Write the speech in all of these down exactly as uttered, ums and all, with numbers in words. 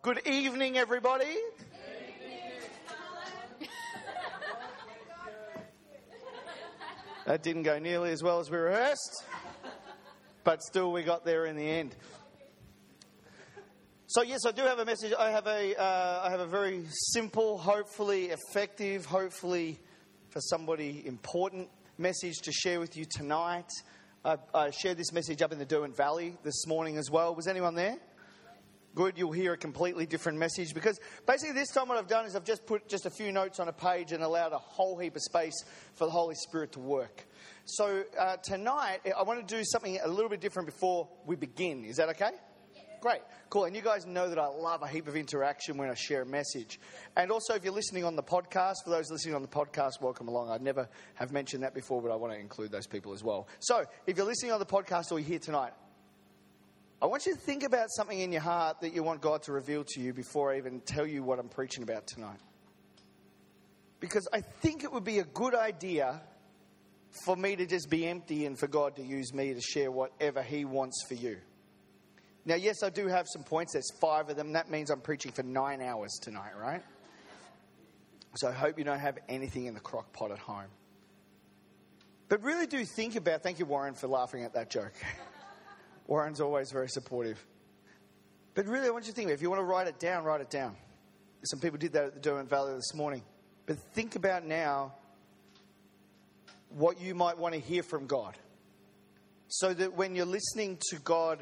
Good evening, everybody. That didn't go nearly as well as we rehearsed, but still we got there in the end. So yes, I do have a message. I have a, uh, I have a very simple, hopefully effective, hopefully for somebody important message to share with you tonight. I, I shared this message up in the Derwent Valley this morning as well. Was anyone there? Good, you'll hear a completely different message because basically this time what I've done is I've just put just a few notes on a page and allowed a whole heap of space for the Holy Spirit to work. So uh, tonight I want to do something a little bit different before we begin. Is that okay? Great, cool. And you guys know that I love a heap of interaction when I share a message. And also if you're listening on the podcast, for those listening on the podcast, welcome along. I'd never have mentioned that before, but I want to include those people as well. So if you're listening on the podcast or you're here tonight, I want you to think about something in your heart that you want God to reveal to you before I even tell you what I'm preaching about tonight. Because I think it would be a good idea for me to just be empty and for God to use me to share whatever He wants for you. Now, yes, I do have some points. There's five of them. That means I'm preaching for nine hours tonight, right? So I hope you don't have anything in the crock pot at home. But really do think about, thank you, Warren, for laughing at that joke. Warren's always very supportive. But really, I want you to think about it. If you want to write it down, write it down. Some people did that at the Derwent Valley this morning. But think about now what you might want to hear from God. So that when you're listening to God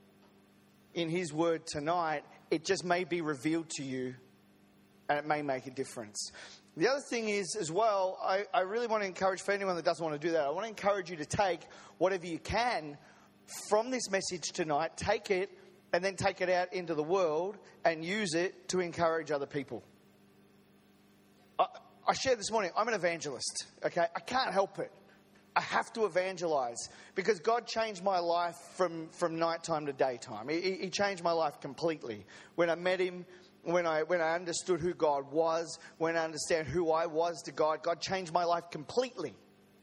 in His Word tonight, it just may be revealed to you and it may make a difference. The other thing is, as well, I, I really want to encourage, for anyone that doesn't want to do that, I want to encourage you to take whatever you can from this message tonight, take it, and then take it out into the world and use it to encourage other people. I, I shared this morning, I'm an evangelist, okay? I can't help it. I have to evangelize because God changed my life from, from nighttime to daytime. He, he changed my life completely. When I met Him, when I, when I understood who God was, when I understand who I was to God, God changed my life completely.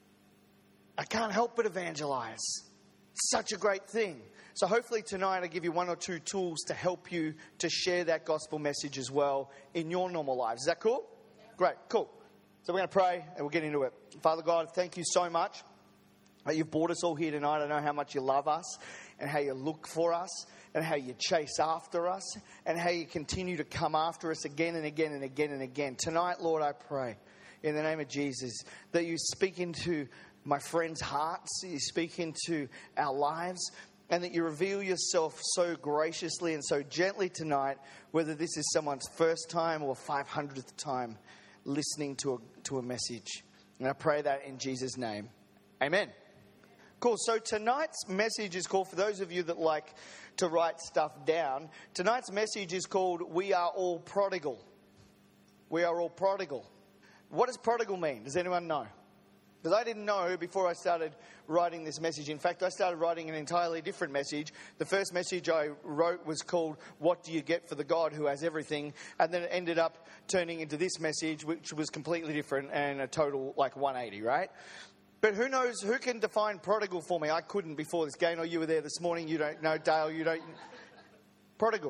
I can't help but evangelize. Such a great thing. So hopefully tonight I give you one or two tools to help you to share that gospel message as well in your normal lives. Is that cool? Yeah. Great, cool. So we're going to pray and we'll get into it. Father God, thank you so much that you've brought us all here tonight. I know how much you love us and how you look for us and how you chase after us and how you continue to come after us again and again and again and again. Tonight, Lord, I pray in the name of Jesus that you speak into my friends' hearts, you speak into our lives, and that you reveal yourself so graciously and so gently tonight, whether this is someone's first time or five hundredth time listening to a, to a message. And I pray that in Jesus' name. Amen. Cool. So tonight's message is called, for those of you that like to write stuff down, tonight's message is called, We Are All Prodigal. We are all prodigal. What does prodigal mean? Does anyone know? Because I didn't know before I started writing this message. In fact, I started writing an entirely different message. The first message I wrote was called, What Do You Get for the God Who Has Everything? And then it ended up turning into this message, which was completely different and a total like one eighty, right? But who knows, who can define prodigal for me? I couldn't before this game. Or you were there this morning. You don't know. Dale, you don't. Prodigal.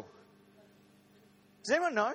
Does anyone know?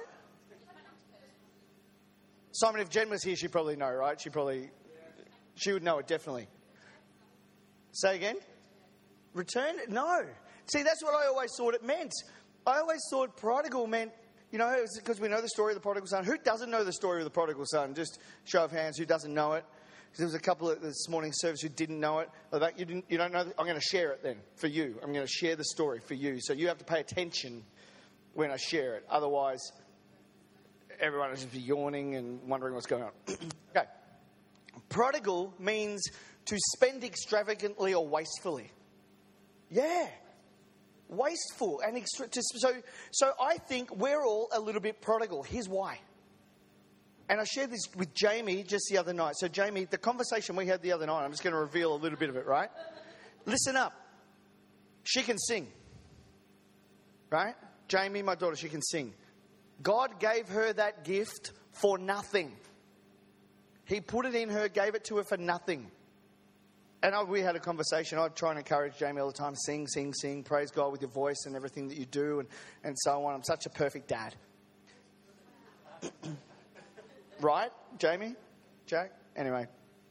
Simon, if Jen was here, she'd probably know, right? She probably... She would know it, definitely. Say again? Return? No. See, that's what I always thought it meant. I always thought prodigal meant, you know, because we know the story of the prodigal son. Who doesn't know the story of the prodigal son? Just show of hands, who doesn't know it? Because there was a couple at this morning's service who didn't know it. Like, you, didn't, you don't know. I'm going to share it then for you. I'm going to share the story for you. So you have to pay attention when I share it. Otherwise, everyone will just be yawning and wondering what's going on. Okay. Prodigal means to spend extravagantly or wastefully. Yeah. Wasteful and extra. So, so I think we're all a little bit prodigal. Here's why. And I shared this with Jamie just the other night. So Jamie, the conversation we had the other night, I'm just going to reveal a little bit of it, right? Listen up. She can sing. Right? Jamie, my daughter, she can sing. God gave her that gift for nothing. He put it in her, gave it to her for nothing. And I, we had a conversation. I'd try and encourage Jamie all the time. Sing, sing, sing. Praise God with your voice and everything that you do and, and so on. I'm such a perfect dad. Right, Jamie? Jack? Anyway.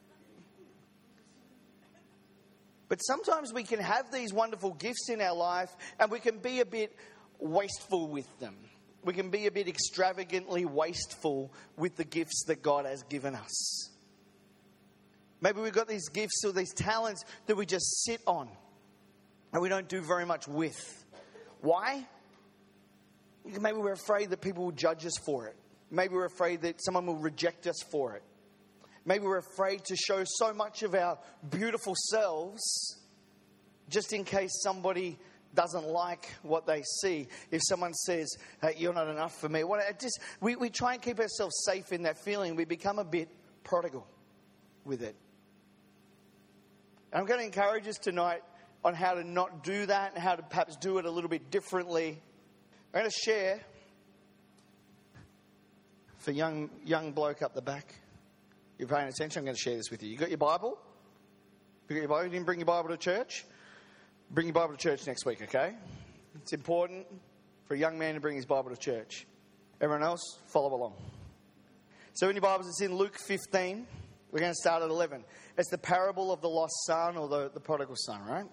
But sometimes we can have these wonderful gifts in our life and we can be a bit wasteful with them. We can be a bit extravagantly wasteful with the gifts that God has given us. Maybe we've got these gifts or these talents that we just sit on and we don't do very much with. Why? Maybe we're afraid that people will judge us for it. Maybe we're afraid that someone will reject us for it. Maybe we're afraid to show so much of our beautiful selves just in case somebody doesn't like what they see. If someone says, hey, you're not enough for me. What, it just, we, we try and keep ourselves safe in that feeling. We become a bit prodigal with it. And I'm going to encourage us tonight on how to not do that and how to perhaps do it a little bit differently. I'm going to share for young young bloke up the back. You're paying attention? I'm going to share this with you. You got your Bible? You got your Bible? You didn't bring your Bible to church? Bring your Bible to church next week, okay? It's important for a young man to bring his Bible to church. Everyone else, follow along. So in your Bibles, it's in Luke fifteen. We're going to start at eleven. It's the parable of the lost son or the, the prodigal son, right?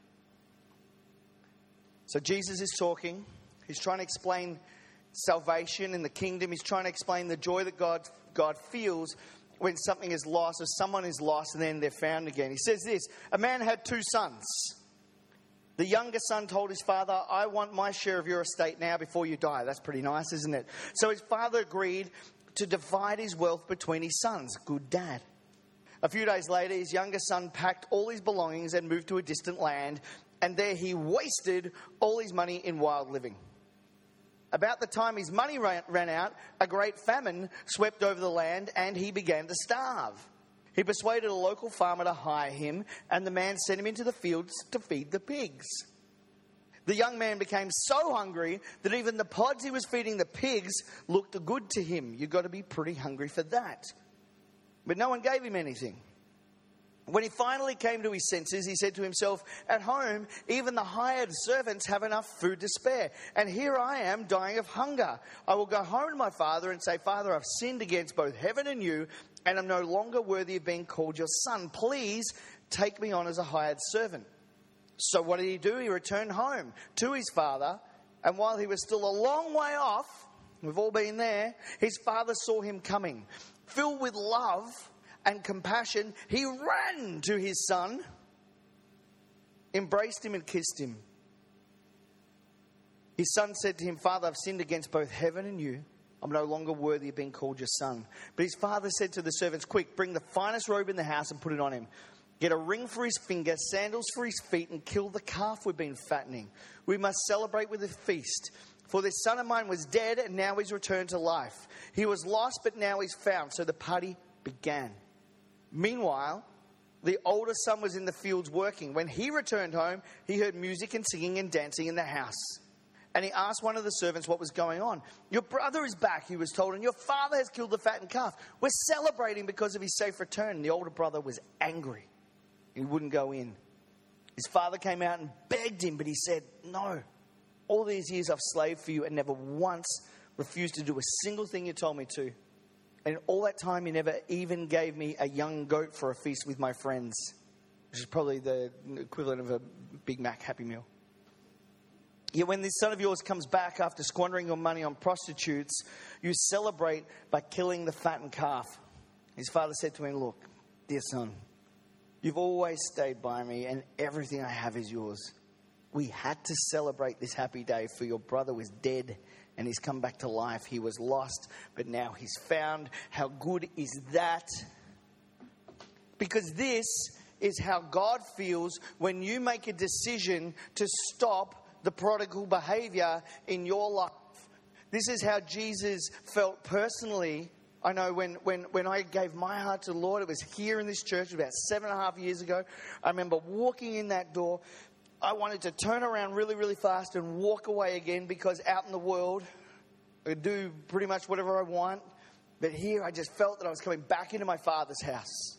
So Jesus is talking. He's trying to explain salvation in the kingdom. He's trying to explain the joy that God, God feels when something is lost or someone is lost and then they're found again. He says this, a man had two sons. The younger son told his father, I want my share of your estate now before you die. That's pretty nice, isn't it? So his father agreed to divide his wealth between his sons. Good dad. A few days later, his younger son packed all his belongings and moved to a distant land, and there he wasted all his money in wild living. About the time his money ran, ran out, a great famine swept over the land, and he began to starve. He persuaded a local farmer to hire him, and the man sent him into the fields to feed the pigs. The young man became so hungry that even the pods he was feeding the pigs looked good to him. You've got to be pretty hungry for that. But no one gave him anything. When he finally came to his senses, he said to himself, at home, even the hired servants have enough food to spare. And here I am dying of hunger. I will go home to my father and say, Father, I've sinned against both heaven and you, and I'm no longer worthy of being called your son. Please take me on as a hired servant. So what did he do? He returned home to his father. And while he was still a long way off, we've all been there, his father saw him coming. Filled with love and compassion, he ran to his son, embraced him and kissed him. His son said to him, Father, I've sinned against both heaven and you. I'm no longer worthy of being called your son. But his father said to the servants, quick, bring the finest robe in the house and put it on him. Get a ring for his finger, sandals for his feet, and kill the calf we've been fattening. We must celebrate with a feast. For this son of mine was dead, and now he's returned to life. He was lost, but now he's found. So the party began. Meanwhile, the older son was in the fields working. When he returned home, he heard music and singing and dancing in the house. And he asked one of the servants what was going on. Your brother is back, he was told, and your father has killed the fattened calf. We're celebrating because of his safe return. And the older brother was angry. He wouldn't go in. His father came out and begged him, but he said, no. All these years I've slaved for you and never once refused to do a single thing you told me to. And all that time you never even gave me a young goat for a feast with my friends, which is probably the equivalent of a Big Mac Happy Meal. Yet when this son of yours comes back after squandering your money on prostitutes, you celebrate by killing the fattened calf. His father said to him, look, dear son, you've always stayed by me and everything I have is yours. We had to celebrate this happy day, for your brother was dead and he's come back to life. He was lost, but now he's found. How good is that? Because this is how God feels when you make a decision to stop the prodigal behavior in your life. This is how Jesus felt personally. I know when, when, when I gave my heart to the Lord, it was here in this church about seven and a half years ago. I remember walking in that door. I wanted to turn around really, really fast and walk away again, because out in the world, I could do pretty much whatever I want. But here I just felt that I was coming back into my Father's house.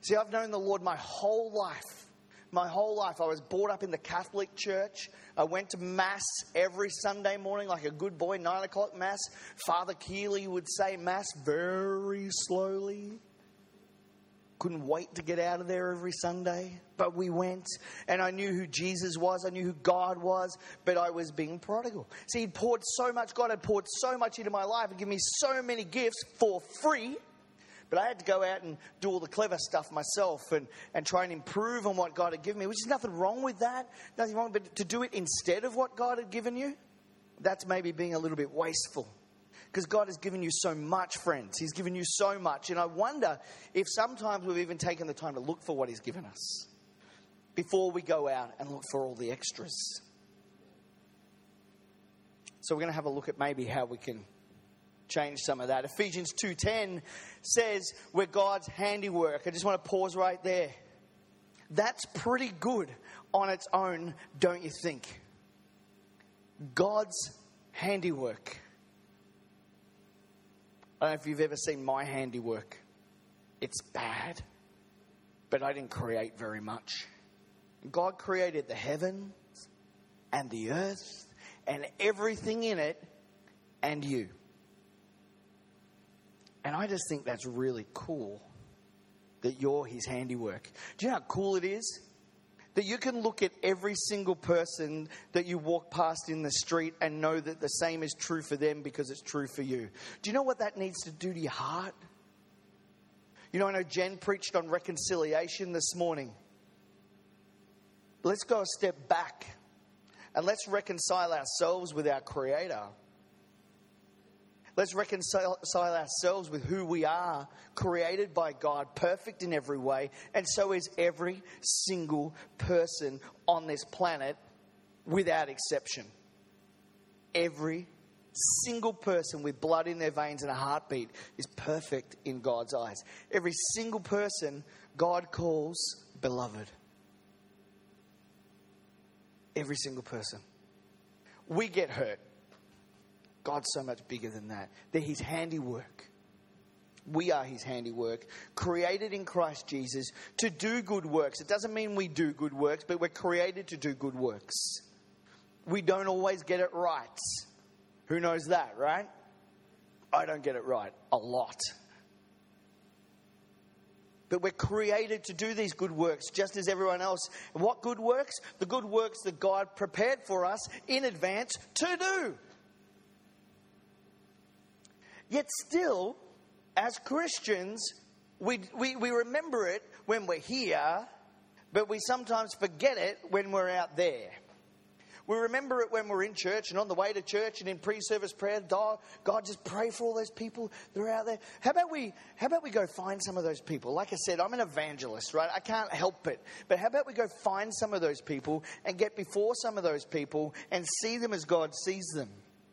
See, I've known the Lord my whole life. My whole life. I was brought up in the Catholic Church. I went to Mass every Sunday morning like a good boy, nine o'clock Mass. Father Keeley would say Mass very slowly. Couldn't wait to get out of there every Sunday. But we went, and I knew who Jesus was. I knew who God was, but I was being prodigal. See, He'd poured so much, God had poured so much into my life and given me so many gifts for free. But I had to go out and do all the clever stuff myself and, and try and improve on what God had given me, which is nothing wrong with that. Nothing wrong, but to do it instead of what God had given you, that's maybe being a little bit wasteful. Because God has given you so much, friends. He's given you so much. And I wonder if sometimes we've even taken the time to look for what He's given us before we go out and look for all the extras. So we're going to have a look at maybe how we can change some of that. Ephesians two ten says we're God's handiwork. I just want to pause right there. That's pretty good on its own, don't you think? God's handiwork. I don't know if you've ever seen my handiwork. It's bad, but I didn't create very much. God created the heavens and the earth and everything in it and you. And I just think that's really cool that you're His handiwork. Do you know how cool it is? That you can look at every single person that you walk past in the street and know that the same is true for them because it's true for you. Do you know what that needs to do to your heart? You know, I know Jen preached on reconciliation this morning. Let's go a step back and let's reconcile ourselves with our Creator. Let's reconcile ourselves with who we are, created by God, perfect in every way. And so is every single person on this planet, without exception. Every single person with blood in their veins and a heartbeat is perfect in God's eyes. Every single person God calls beloved. Every single person. We get hurt. God's so much bigger than that. They're His handiwork. We are His handiwork, created in Christ Jesus to do good works. It doesn't mean we do good works, but we're created to do good works. We don't always get it right. Who knows that, right? I don't get it right a lot. But we're created to do these good works just as everyone else. And what good works? The good works that God prepared for us in advance to do. Yet still, as Christians, we, we, we remember it when we're here, but we sometimes forget it when we're out there. We remember it when we're in church and on the way to church and in pre-service prayer. God, God, just pray for all those people that are out there. How about we, how about we go find some of those people? Like I said, I'm an evangelist, right? I can't help it. But how about we go find some of those people and get before some of those people and see them as God sees them?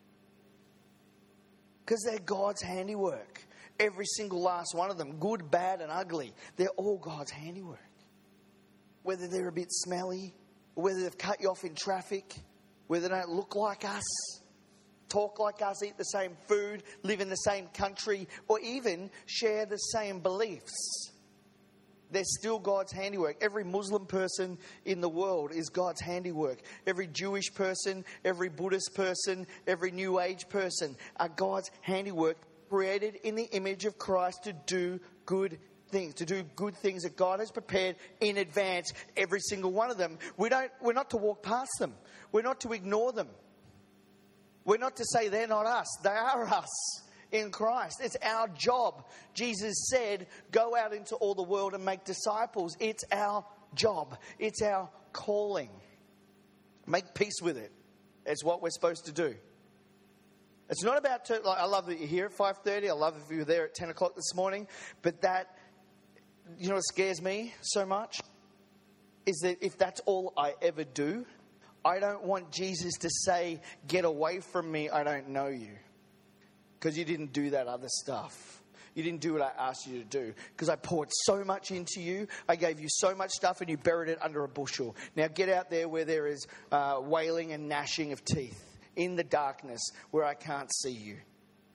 Because they're God's handiwork. Every single last one of them, good, bad, and ugly. They're all God's handiwork. Whether they're a bit smelly, whether they've cut you off in traffic, whether they don't look like us, talk like us, eat the same food, live in the same country, or even share the same beliefs. They're still God's handiwork. Every Muslim person in the world is God's handiwork. Every Jewish person, every Buddhist person, every New Age person are God's handiwork, created in the image of Christ to do good things, to do good things that God has prepared in advance, every single one of them. We don't, we're not to walk past them. We're not to ignore them. We're not to say they're not us. They are us. In Christ. It's our job. Jesus said, go out into all the world and make disciples. It's our job. It's our calling. Make peace with it. It's what we're supposed to do. It's not about, to, like, I love that you're here at five thirty. I love if you were there at ten o'clock this morning. But that, you know what scares me so much? Is that if that's all I ever do, I don't want Jesus to say, get away from me, I don't know you. Because you didn't do that other stuff. You didn't do what I asked you to do. Because I poured so much into you. I gave you so much stuff and you buried it under a bushel. Now get out there where there is uh, wailing and gnashing of teeth. In the darkness where I can't see you.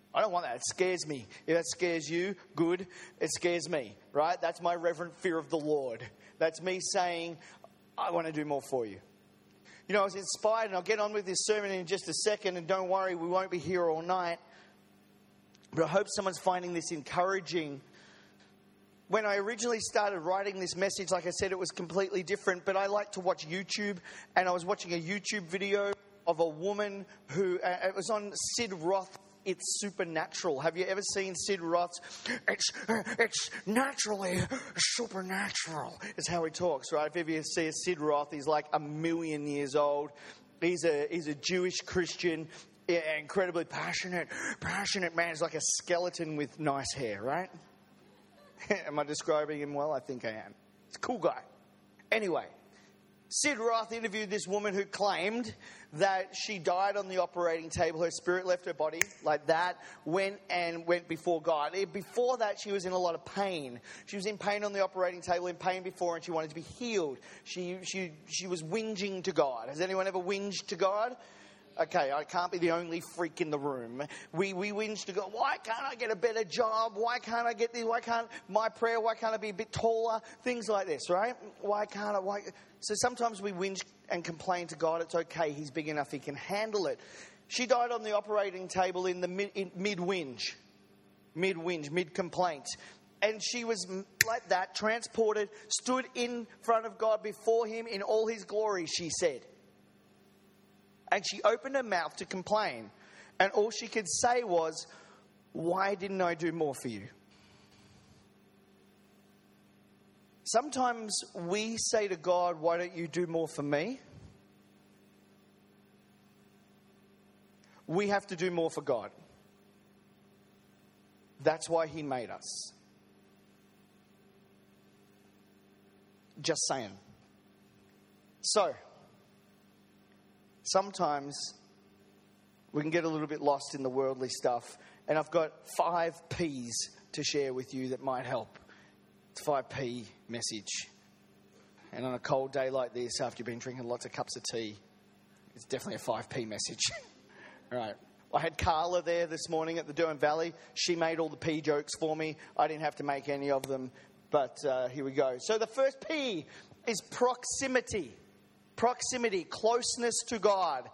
I don't want that. It scares me. If that scares you, good. It scares me, right? That's my reverent fear of the Lord. That's me saying, I want to do more for you. You know, I was inspired, and I'll get on with this sermon in just a second, and don't worry, we won't be here all night. But I hope someone's finding this encouraging. When I originally started writing this message, like I said, it was completely different, but I like to watch YouTube, and I was watching a YouTube video of a woman who, uh, it was on Sid Roth, It's Supernatural. Have you ever seen Sid Roth's, it's, it's naturally supernatural, is how he talks, right? If you see a Sid Roth, he's like a million years old. He's a, he's a Jewish Christian, incredibly passionate, passionate man. He's like a skeleton with nice hair, right? Am I describing him well? I think I am. He's a cool guy. Anyway, Sid Roth interviewed this woman who claimed that she died on the operating table. Her spirit left her body like that, went and went before God. Before that, she was in a lot of pain. She was in pain on the operating table, in pain before, and she wanted to be healed. She, she, she was whinging to God. Has anyone ever whinged to God? Okay, I can't be the only freak in the room. We we whinge to go, why can't I get a better job? Why can't I get this? Why can't my prayer, why can't I be a bit taller? Things like this, right? Why can't I? Why? So sometimes we whinge and complain to God. It's okay. He's big enough. He can handle it. She died on the operating table in the mid, in, mid-whinge, mid-whinge, mid-complaint. And she was like that, transported, stood in front of God before him in all his glory, she said. And she opened her mouth to complain. And all she could say was, why didn't I do more for you? Sometimes we say to God, why don't you do more for me? We have to do more for God. That's why he made us. Just saying. So, sometimes we can get a little bit lost in the worldly stuff. And I've got five P's to share with you that might help. It's a five P message. And on a cold day like this, after you've been drinking lots of cups of tea, it's definitely a five P message. All right. I had Carla there this morning at the Derwent Valley. She made all the P jokes for me. I didn't have to make any of them. But uh, here we go. So the first P is proximity. Proximity, closeness to God.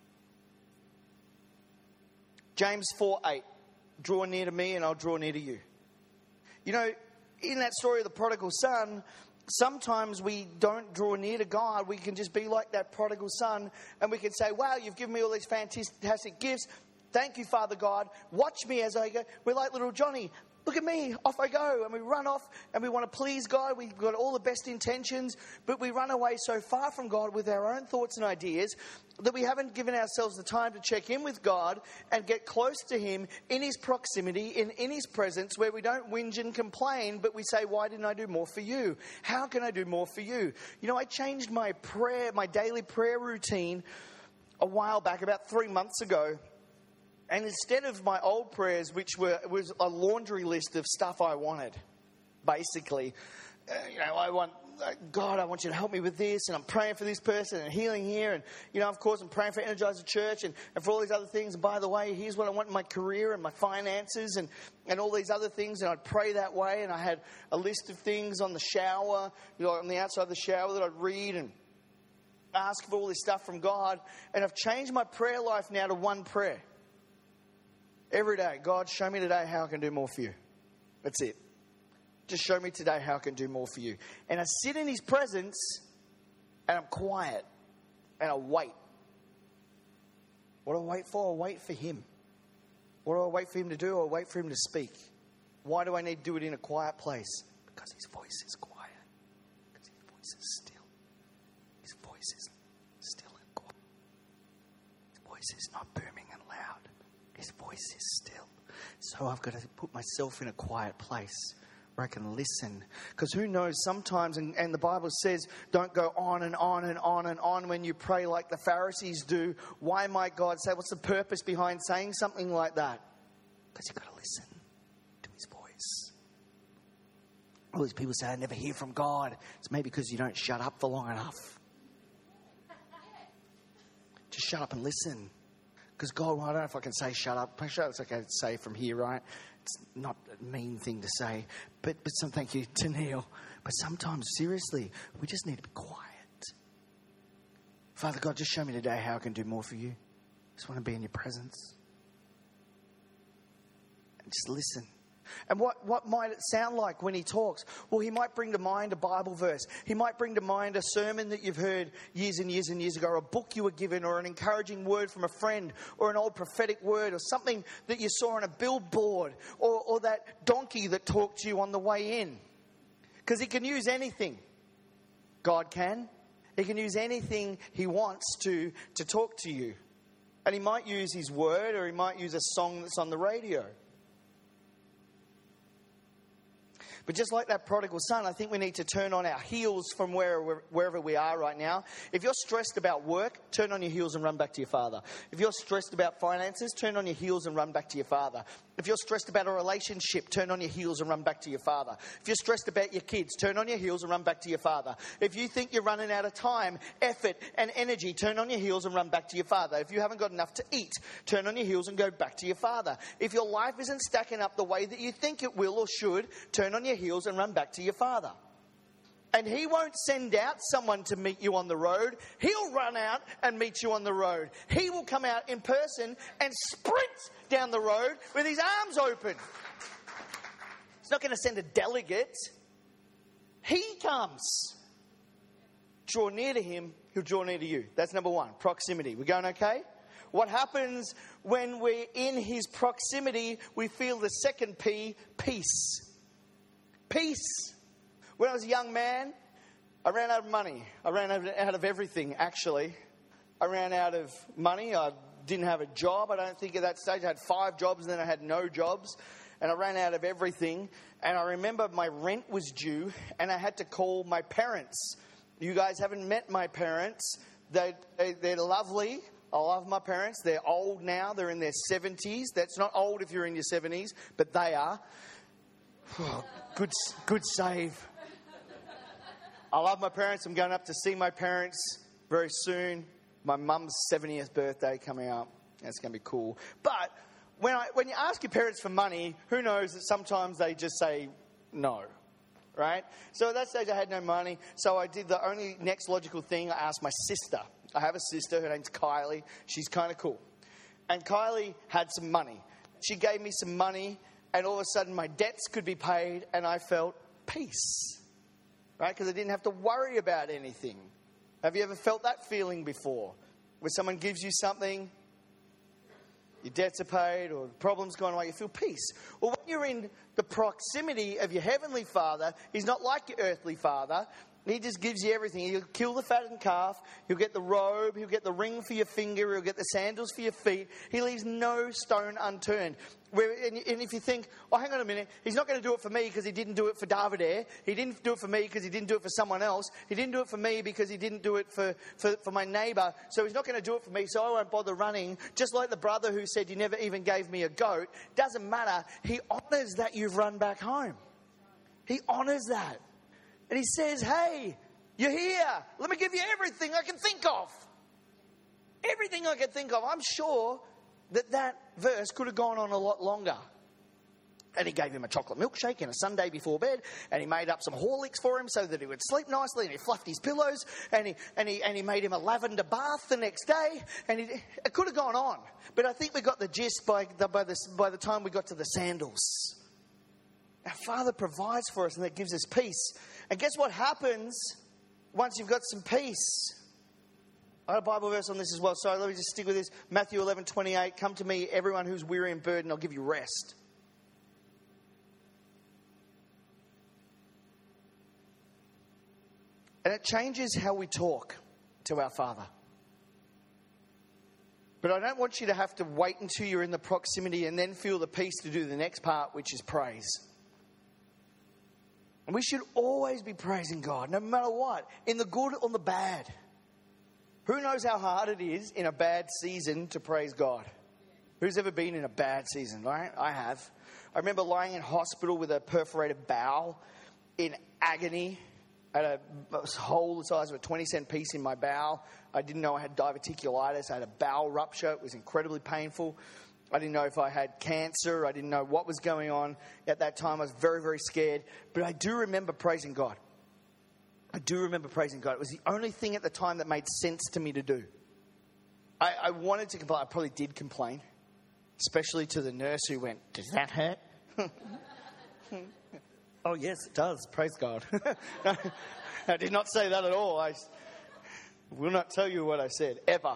James four eight. Draw near to me and I'll draw near to you. You know, in that story of the prodigal son, sometimes we don't draw near to God. We can just be like that prodigal son and we can say, wow, you've given me all these fantastic gifts. Thank you, Father God. Watch me as I go. We're like little Johnny. Look at me, off I go. And we run off and we want to please God. We've got all the best intentions, but we run away so far from God with our own thoughts and ideas that we haven't given ourselves the time to check in with God and get close to him in his proximity, in, in his presence, where we don't whinge and complain, but we say, why didn't I do more for you? How can I do more for you? You know, I changed my prayer, my daily prayer routine a while back, about three months ago. And instead of my old prayers, which were was a laundry list of stuff I wanted, basically, uh, you know, I want, uh, God, I want you to help me with this, and I'm praying for this person, and healing here, and, you know, of course, I'm praying for Energizer Church, and, and for all these other things, and by the way, here's what I want in my career, and my finances, and, and all these other things, and I'd pray that way, and I had a list of things on the shower, you know, on the outside of the shower that I'd read, and ask for all this stuff from God, and I've changed my prayer life now to one prayer. Every day, God, show me today how I can do more for you. That's it. Just show me today how I can do more for you. And I sit in his presence and I'm quiet and I wait. What do I wait for? I wait for him. What do I wait for him to do? I wait for him to speak. Why do I need to do it in a quiet place? Because his voice is quiet. Because his voice is still. His voice is still and quiet. His voice is not booming and loud. His voice is still. So I've got to put myself in a quiet place where I can listen. Because who knows, sometimes, and, and the Bible says, don't go on and on and on and on when you pray like the Pharisees do. Why might God say, what's the purpose behind saying something like that? Because you've got to listen to his voice. All these people say, I never hear from God. It's maybe because you don't shut up for long enough. Just shut up and listen. Because God, well, I don't know if I can say shut up. I'm sure it's okay to say from here, right? It's not a mean thing to say. But, but some thank you to Neil. But sometimes, seriously, we just need to be quiet. Father God, just show me today how I can do more for you. I just want to be in your presence. And just listen. And what, what might it sound like when he talks? Well, he might bring to mind a Bible verse. He might bring to mind a sermon that you've heard years and years and years ago, or a book you were given, or an encouraging word from a friend, or an old prophetic word, or something that you saw on a billboard, or, or that donkey that talked to you on the way in. Because he can use anything. God can. He can use anything he wants to, to talk to you. And he might use his word, or he might use a song that's on the radio. But just like that prodigal son, I think we need to turn on our heels from wherever, wherever we are right now. If you're stressed about work, turn on your heels and run back to your Father. If you're stressed about finances, turn on your heels and run back to your Father. If you're stressed about a relationship, turn on your heels and run back to your Father. If you're stressed about your kids, turn on your heels and run back to your Father. If you think you're running out of time, effort, and energy, turn on your heels and run back to your Father. If you haven't got enough to eat, turn on your heels and go back to your Father. If your life isn't stacking up the way that you think it will or should, turn on your heels and run back to your Father. And he won't send out someone to meet you on the road. He'll run out and meet you on the road. He will come out in person and sprint down the road with his arms open. He's not going to send a delegate. He comes. Draw near to him, he'll draw near to you. That's number one, proximity. We going okay? What happens when we're in his proximity, we feel the second P, peace. Peace. When I was a young man, I ran out of money. I ran out of everything, actually. I ran out of money. I didn't have a job, I don't think, at that stage. I had five jobs and then I had no jobs. And I ran out of everything. And I remember my rent was due and I had to call my parents. You guys haven't met my parents. They, they're lovely. I love my parents. They're old now. They're in their seventies. That's not old if you're in your seventies, but they are. Oh, good, good save. I love my parents. I'm going up to see my parents very soon. My mum's seventieth birthday coming up. That's going to be cool. But when I, when you ask your parents for money, who knows that sometimes they just say no, right? So at that stage I had no money. So I did the only next logical thing. I asked my sister. I have a sister. Her name's Kylie. She's kind of cool. And Kylie had some money. She gave me some money. And all of a sudden my debts could be paid and I felt peace. Right? Because I didn't have to worry about anything. Have you ever felt that feeling before? Where someone gives you something, your debts are paid or the problem's gone away, you feel peace. Well, when you're in the proximity of your heavenly Father, he's not like your earthly father. He just gives you everything. He'll kill the fattened calf. He'll get the robe. He'll get the ring for your finger. He'll get the sandals for your feet. He leaves no stone unturned. Where, and, and if you think, oh, hang on a minute, he's not going to do it for me because he didn't do it for David Air. He didn't do it for me because he didn't do it for someone else. He didn't do it for me because he didn't do it for, for, for my neighbour. So he's not going to do it for me, so I won't bother running. Just like the brother who said, you never even gave me a goat. Doesn't matter. He honours that you've run back home. He honours that. And he says, hey, you're here. Let me give you everything I can think of. Everything I can think of. I'm sure that that verse could have gone on a lot longer. And he gave him a chocolate milkshake and a sundae before bed. And he made up some Horlicks for him so that he would sleep nicely. And he fluffed his pillows. And he, and he, and he made him a lavender bath the next day. And he, it could have gone on. But I think we got the gist by the, by, the, by the time we got to the sandals. Our Father provides for us and that gives us peace. And guess what happens once you've got some peace? I have a Bible verse on this as well. So let me just stick with this. Matthew eleven twenty-eight. Come to me, everyone who's weary and burdened, I'll give you rest. And it changes how we talk to our Father. But I don't want you to have to wait until you're in the proximity and then feel the peace to do the next part, which is praise. And we should always be praising God, no matter what, in the good or the bad. Who knows how hard it is in a bad season to praise God? Who's ever been in a bad season, right? I have. I remember lying in hospital with a perforated bowel in agony. I had a, a hole the size of a twenty cent piece in my bowel. I didn't know I had diverticulitis. I had a bowel rupture. It was incredibly painful. I didn't know if I had cancer. I didn't know what was going on. At that time, I was very, very scared. But I do remember praising God. I do remember praising God. It was the only thing at the time that made sense to me to do. I, I wanted to complain. I probably did complain, especially to the nurse who went, "Does that hurt?" Oh, yes, it does. Praise God. No, I did not say that at all. I will not tell you what I said, ever.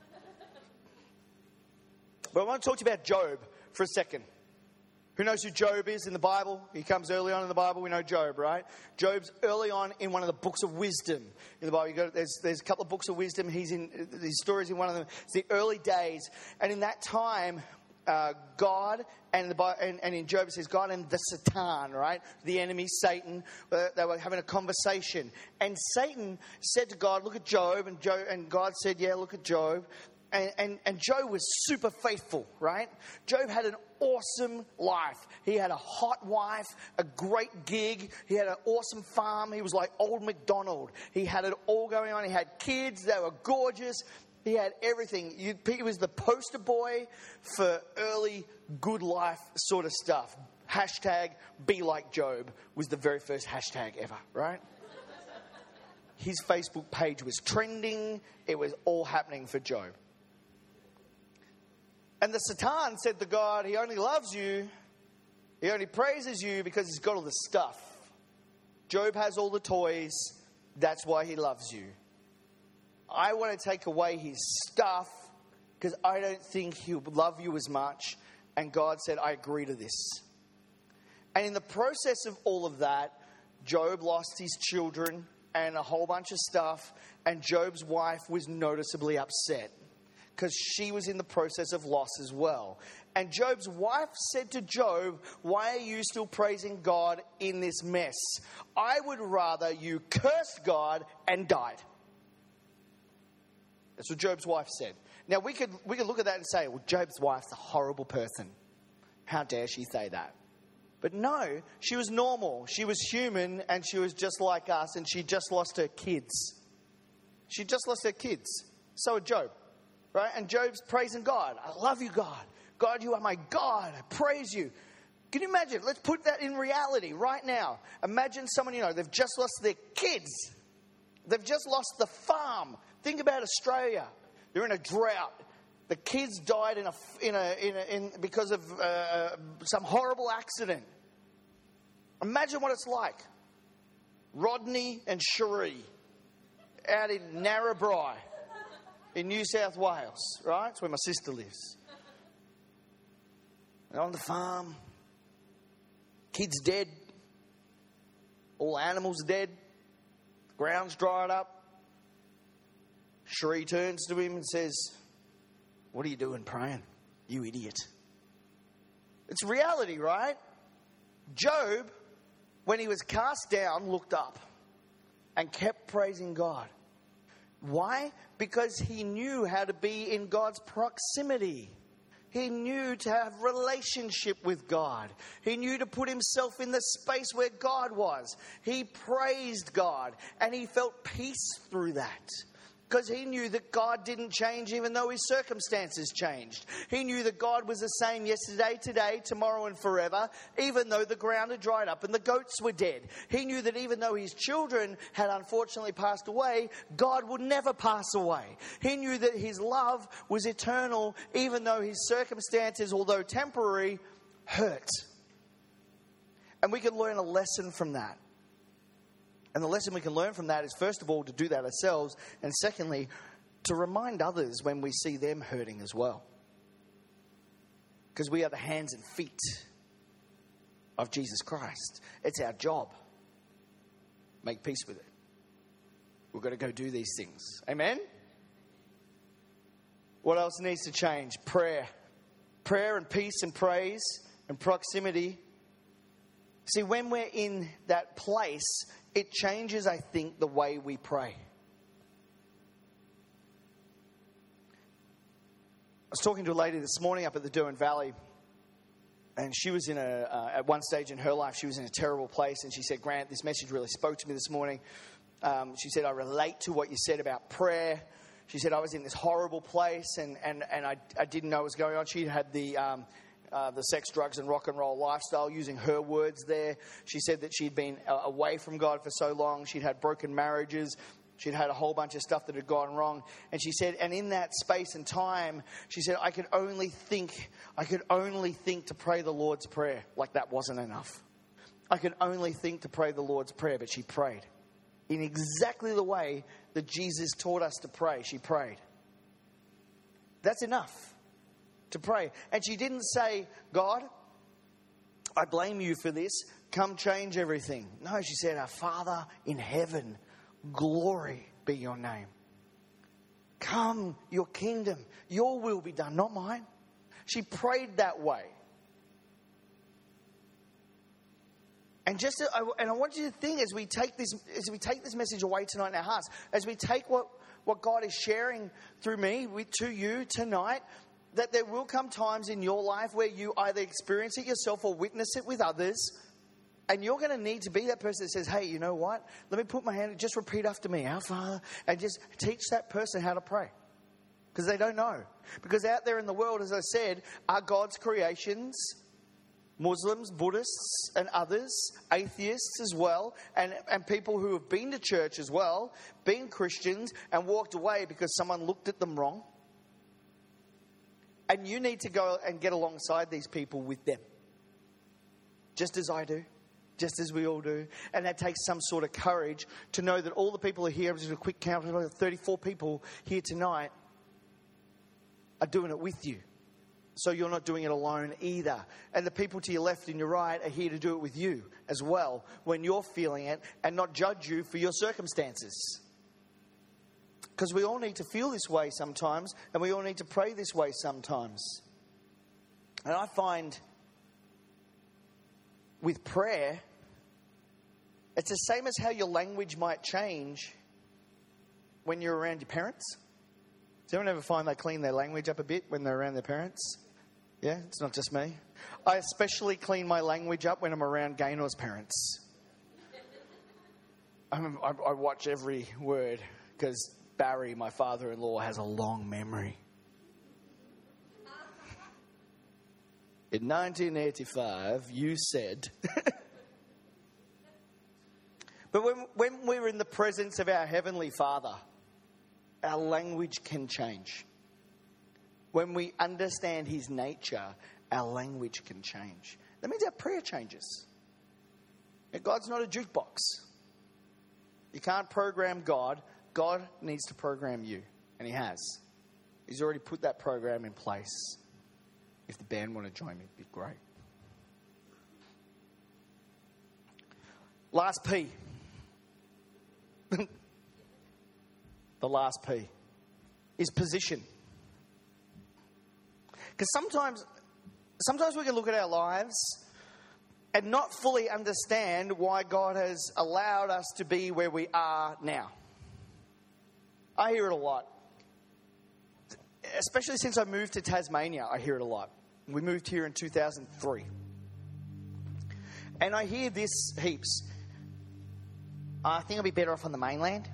But I want to talk to you about Job for a second. Who knows who Job is in the Bible? He comes early on in the Bible. We know Job, right? Job's early on in one of the books of wisdom in the Bible. You got, there's, there's a couple of books of wisdom. He's in his stories in one of them. It's the early days. And in that time, uh, God and, the, and, and in Job it says God and the Satan, right? The enemy, Satan, uh, they were having a conversation. And Satan said to God, "Look at Job." And, Job, and God said, "Yeah, look at Job." And, and, and Job was super faithful, right? Job had an awesome life. He had a hot wife, a great gig. He had an awesome farm. He was like old MacDonald. He had it all going on. He had kids. They were gorgeous. He had everything. You, he was the poster boy for early good life sort of stuff. Hashtag be like Job was the very first hashtag ever, right? His Facebook page was trending. It was all happening for Job. And the Satan said to God, he only loves you, he only praises you because he's got all the stuff. Job has all the toys, that's why he loves you. I want to take away his stuff because I don't think he'll love you as much. And God said, I agree to this. And in the process of all of that, Job lost his children and a whole bunch of stuff. And Job's wife was noticeably upset, because she was in the process of loss as well. And Job's wife said to Job, "Why are you still praising God in this mess? I would rather you cursed God and died." That's what Job's wife said. Now, we could we could look at that and say, well, Job's wife's a horrible person. How dare she say that? But no, she was normal. She was human, and she was just like us, and she just lost her kids. She just lost her kids. So had Job. Right? And Job's praising God. "I love you, God. God, you are my God. I praise you." Can you imagine? Let's put that in reality right now. Imagine someone, you know, they've just lost their kids. They've just lost the farm. Think about Australia. They're in a drought. The kids died in a, in a, in a, in, because of uh, some horrible accident. Imagine what it's like. Rodney and Cherie out in Narrabri, in New South Wales, right? It's where my sister lives. They're on the farm. Kids dead. All animals dead. The ground's dried up. Cherie turns to him and says, "What are you doing praying, you idiot?" It's reality, right? Job, when he was cast down, looked up and kept praising God. Why? Because he knew how to be in God's proximity. He knew to have relationship with God. He knew to put himself in the space where God was. He praised God, and he felt peace through that. Because he knew that God didn't change even though his circumstances changed. He knew that God was the same yesterday, today, tomorrow and forever, even though the ground had dried up and the goats were dead. He knew that even though his children had unfortunately passed away, God would never pass away. He knew that his love was eternal, even though his circumstances, although temporary, hurt. And we can learn a lesson from that. And the lesson we can learn from that is, first of all, to do that ourselves. And secondly, to remind others when we see them hurting as well. Because we are the hands and feet of Jesus Christ. It's our job. Make peace with it. We've got to go do these things. Amen? What else needs to change? Prayer. Prayer and peace and praise and proximity. See, when we're in that place, it changes, I think, the way we pray. I was talking to a lady this morning up at the Derwent Valley, And she was in a, uh, at one stage in her life, she was in a terrible place. And she said, Grant, this message really spoke to me this morning. Um, she said, I relate to what you said about prayer. She said, I was in this horrible place and, and, and I, I didn't know what was going on. She had the um, uh, the sex, drugs and rock and roll lifestyle, using her words there. She said that she'd been uh, away from God for so long. She'd had broken marriages. She'd had a whole bunch of stuff that had gone wrong. And she said, and in that space and time, she said, I could only think, I could only think to pray the Lord's Prayer. Like that wasn't enough. I could only think to pray the Lord's Prayer, but she prayed. In exactly the way that Jesus taught us to pray, she prayed. That's enough to pray. And she didn't say, God, I blame you for this. Come change everything. No, she said, our Father in heaven, glory be your name. Come, your kingdom, your will be done, not mine. She prayed that way. And just, to, and I want you to think as we take this, as we take this message away tonight in our hearts, as we take what, what God is sharing through me with, to you tonight, that there will come times in your life where you either experience it yourself or witness it with others. And you're going to need to be that person that says, hey, you know what? Let me put my hand, just repeat after me, our Father, and just teach that person how to pray. Because they don't know. Because out there in the world, as I said, are God's creations, Muslims, Buddhists, and others, atheists as well, and, and people who have been to church as well, been Christians, and walked away because someone looked at them wrong. And you need to go and get alongside these people with them. Just as I do. Just as we all do. And that takes some sort of courage to know that all the people who are here, just a quick count, thirty-four people here tonight are doing it with you. So you're not doing it alone either. And the people to your left and your right are here to do it with you as well when you're feeling it and not judge you for your circumstances. Because we all need to feel this way sometimes and we all need to pray this way sometimes. And I find with prayer, it's the same as how your language might change when you're around your parents. Does anyone ever find they clean their language up a bit when they're around their parents? Yeah, it's not just me. I especially clean my language up when I'm around Gaynor's parents. I'm, I, I watch every word because Barry, my father-in-law, has a long memory. In nineteen eighty-five, you said... But when, when we're in the presence of our Heavenly Father, our language can change. When we understand His nature, our language can change. That means our prayer changes. And God's not a jukebox. You can't program God. God needs to program you. And He has. He's already put that program in place. If the band want to join me, it'd be great. Last P. The last P is position. Because sometimes, sometimes we can look at our lives and not fully understand why God has allowed us to be where we are now. I hear it a lot. Especially since I moved to Tasmania, I hear it a lot. We moved here in two thousand three. And I hear this heaps. I think I'll be better off on the mainland.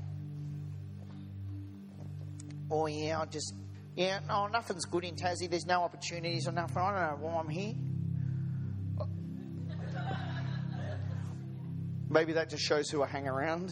Oh, yeah, I just... Yeah, no, nothing's good in Tassie. There's no opportunities or nothing. I don't know why I'm here. Maybe that just shows who I hang around.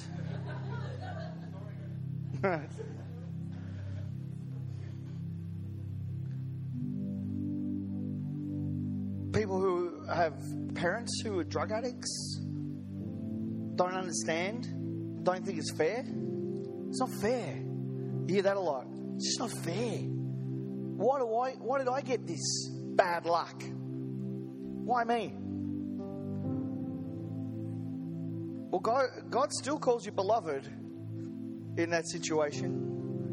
People who have parents who are drug addicts don't understand, don't think it's fair. It's not fair. You hear that a lot. It's just not fair. Why do I? Why did I get this bad luck? Why me? Well, God, God still calls you beloved in that situation.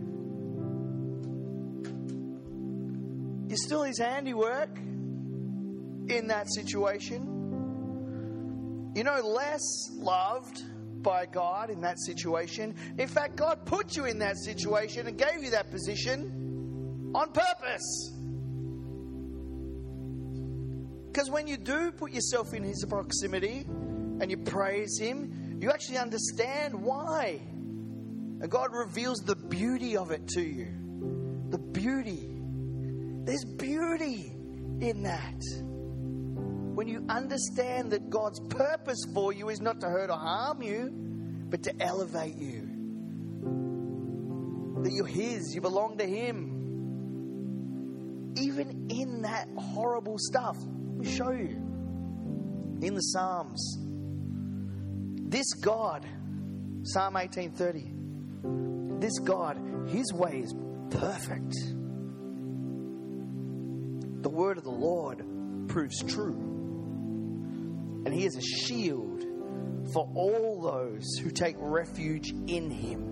You're still His handiwork in that situation. You're no less loved by God in that situation. In fact, God put you in that situation and gave you that position on purpose. Because when you do put yourself in his proximity and you praise him, you actually understand why. And God reveals the beauty of it to you. The beauty. There's beauty in that. When you understand that God's purpose for you is not to hurt or harm you, but to elevate you. That you're his, you belong to him. Even in that horrible stuff, let me show you. In the Psalms, this God, Psalm eighteen thirty, this God, his way is perfect. The word of the Lord proves true. And he is a shield for all those who take refuge in him.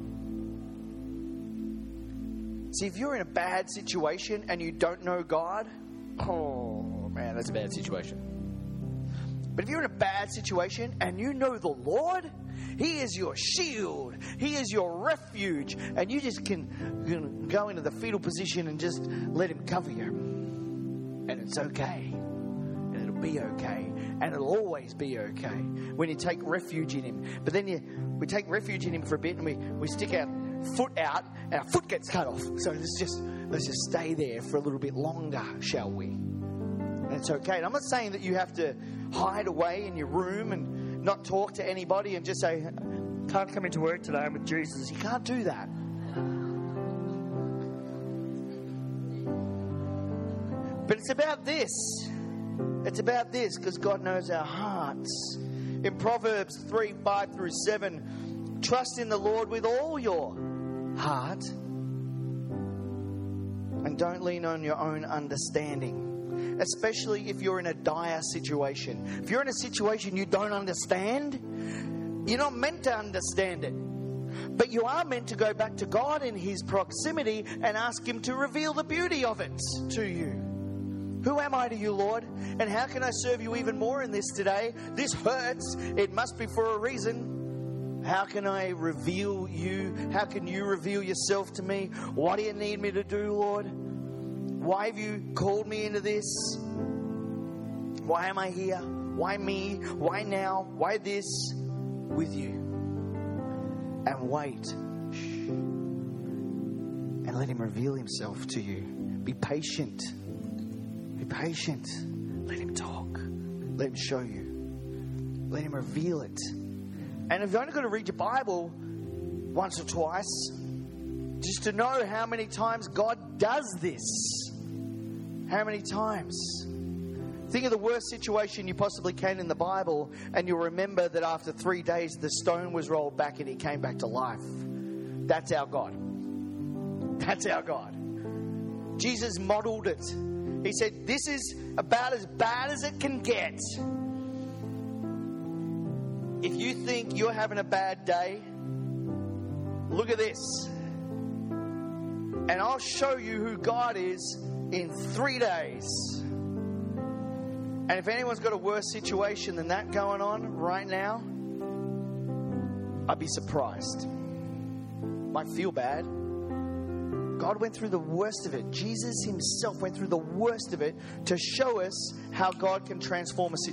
See, if you're in a bad situation and you don't know God, oh man, that's a bad situation. But if you're in a bad situation and you know the Lord, he is your shield. He is your refuge. And you just can, you know, go into the fetal position and just let him cover you. And it's okay. And it'll be okay. And it'll always be okay when you take refuge in him. But then you, we take refuge in him for a bit and we, we stick our foot out and our foot gets cut off. So let's just, let's just stay there for a little bit longer, shall we? And it's okay. And I'm not saying that you have to hide away in your room and not talk to anybody and just say, can't come into work today, I'm with Jesus. You can't do that. But it's about this. It's about this because God knows our hearts. In Proverbs three, five through seven, trust in the Lord with all your heart and don't lean on your own understanding, especially if you're in a dire situation. If you're in a situation you don't understand, you're not meant to understand it. But you are meant to go back to God in his proximity and ask him to reveal the beauty of it to you. Who am I to you, Lord? And how can I serve you even more in this today? This hurts. It must be for a reason. How can I reveal you? How can you reveal yourself to me? What do you need me to do, Lord? Why have you called me into this? Why am I here? Why me? Why now? Why this? With you. And wait. And let him reveal himself to you. Be patient. Be patient. Let him talk. Let him show you. Let him reveal it. And if you've only got to read your Bible once or twice, just to know how many times God does this. How many times? Think of the worst situation you possibly can in the Bible, and you'll remember that after three days the stone was rolled back and he came back to life. That's our God. That's our God. Jesus modeled it. He said, this is about as bad as it can get. If you think you're having a bad day, look at this. And I'll show you who God is in three days. And if anyone's got a worse situation than that going on right now, I'd be surprised. Might feel bad. God went through the worst of it. Jesus himself went through the worst of it to show us how God can transform a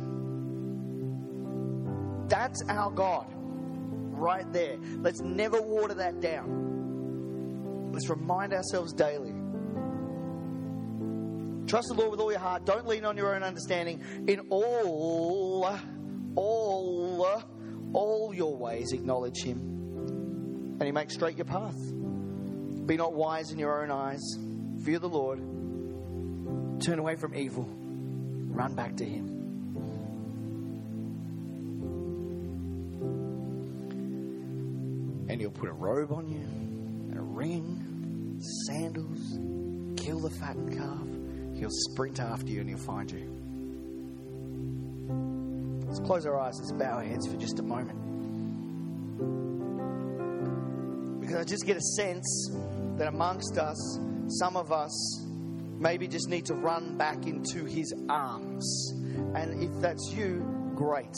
situation. That's our God right there. Let's never water that down. Let's remind ourselves daily. Trust the Lord with all your heart. Don't lean on your own understanding. In all, all, all your ways acknowledge him, and he makes straight your path. Be not wise in your own eyes. Fear the Lord. Turn away from evil. Run back to him. And he'll put a robe on you, and a ring, sandals, kill the fattened calf. He'll sprint after you and he'll find you. Let's close our eyes. Let's bow our heads for just a moment. Because I just get a sense that amongst us, some of us maybe just need to run back into his arms. And if that's you, great.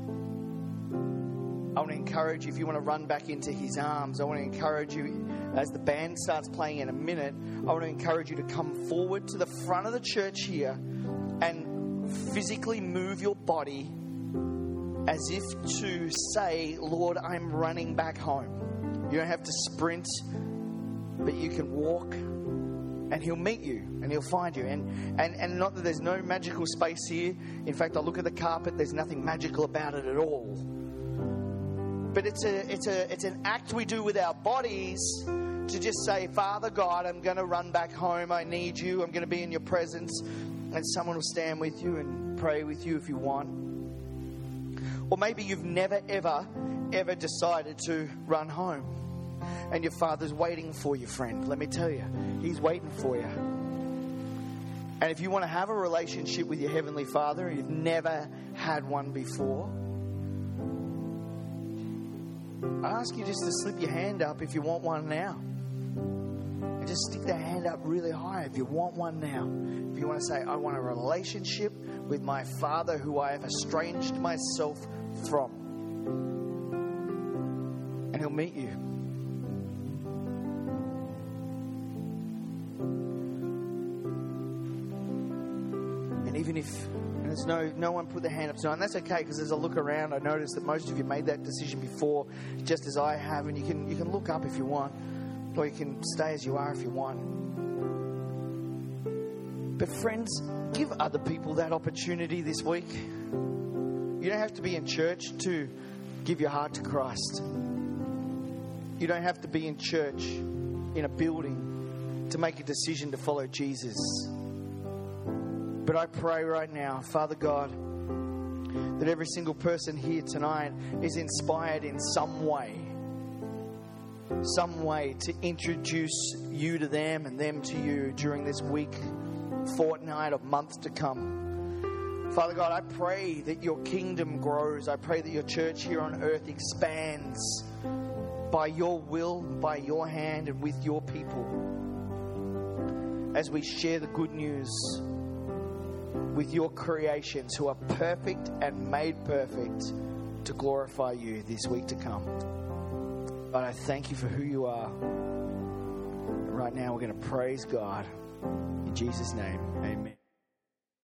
I want to encourage you, if you want to run back into his arms, I want to encourage you, as the band starts playing in a minute, I want to encourage you to come forward to the front of the church here and physically move your body as if to say, Lord, I'm running back home. You don't have to sprint, but you can walk, and he'll meet you and he'll find you. And, and, and not that there's no magical space here. In fact, I look at the carpet, there's nothing magical about it at all. But it's a it's a it's an act we do with our bodies to just say, Father God, I'm going to run back home. I need you. I'm going to be in your presence. And someone will stand with you and pray with you if you want. Or maybe you've never, ever, ever decided to run home. And your Father's waiting for you, friend. Let me tell you, he's waiting for you. And if you want to have a relationship with your Heavenly Father and you've never had one before, I ask you just to slip your hand up if you want one now. And just stick that hand up really high if you want one now. If you want to say, I want a relationship with my Father who I have estranged myself from. And he'll meet you. And even if and there's no no one put their hand up tonight, and that's okay, because as I look around, I notice that most of you made that decision before, just as I have, and you can you can look up if you want, or you can stay as you are if you want. But friends, give other people that opportunity this week. You don't have to be in church to give your heart to Christ. You don't have to be in church in a building to make a decision to follow Jesus. But I pray right now, Father God, that every single person here tonight is inspired in some way, some way to introduce you to them and them to you during this week, fortnight, or months to come. Father God, I pray that your kingdom grows. I pray that your church here on earth expands by your will, by your hand, and with your people as we share the good news with your creations who are perfect and made perfect to glorify you this week to come. But I thank you for who you are. Right now we're going to praise God. In Jesus' name, amen.